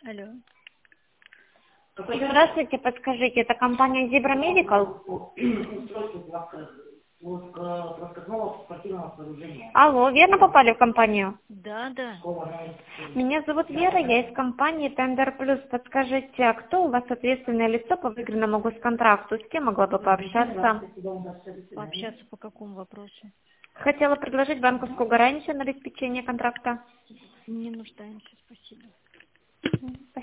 Алло. Здравствуйте, подскажите, это компания Zebra Medical? Алло, верно попали в компанию? Да, да. Меня зовут Вера, я из компании Tender Plus. Подскажите, а кто у вас ответственное лицо по выигранному госконтракту? С кем могла бы пообщаться? Пообщаться по какому вопросу? Хотела предложить банковскую гарантию на обеспечение контракта. Не нуждаемся, спасибо.